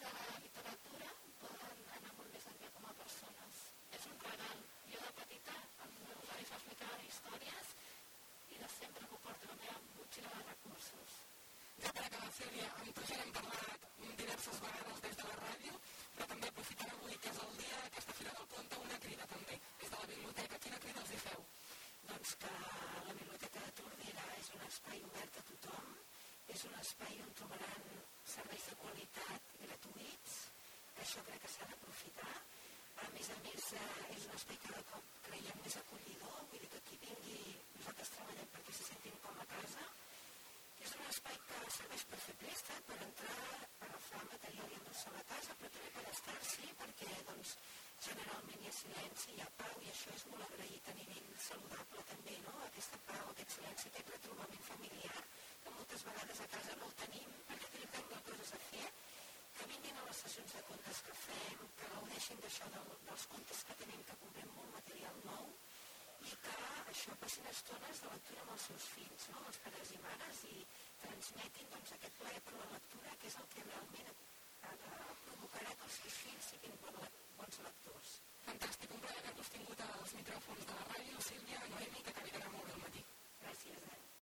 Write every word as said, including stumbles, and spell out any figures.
de literatura poden anar molt més enllà com a persones. És un regal. Jo de petita els meus avis m'explicaven històries i de sempre m'ho porto a la meva motxilla de recursos. Ja per acabar, Sílvia, amb tu ja n'hem parlat diverses vegades des de la ràdio, però també aprofitant avui que és el dia d'aquesta Fira del Conte, una crida també des de la biblioteca. Quina crida els hi feu? Doncs que la Biblioteca de Tordera és un espai obert a tothom, és un espai on trobaran serveis de qualitat gratuïts, que això crec que s'ha d'aprofitar. A més a més, és un espai cada cop creiem més acollidor, vull dir que qui vingui, nosaltres treballem perquè se sentin com a casa. És un espai que serveix per fer préstec, per entrar, per agafar material i endur-se a la casa, però també per estar-s'hi, perquè doncs, generalment hi ha silenci, hi ha pau, i això és molt agraït a nivell saludable també, no? Aquesta pau, aquest silenci, aquest retrobament familiar, que moltes vegades a casa no el tenim, perquè tenim tant de coses a fer, que vinguin a les sessions de contes que fem, que gaudeixin d'això del, dels contes que tenim, que comprem molt material nou, i que això passin estones de lectura amb els seus fills, no? Els pares i mares, i transmetin doncs, aquest plaer per la lectura, que és el que realment provocarà que els seus fills siguin bons lectors. Fantàstic, un plaer haver-vos tingut als micròfons de la ràdio. Sílvia, Noemi, que acabi d'anar molt bé el matí. Gràcies, Dani.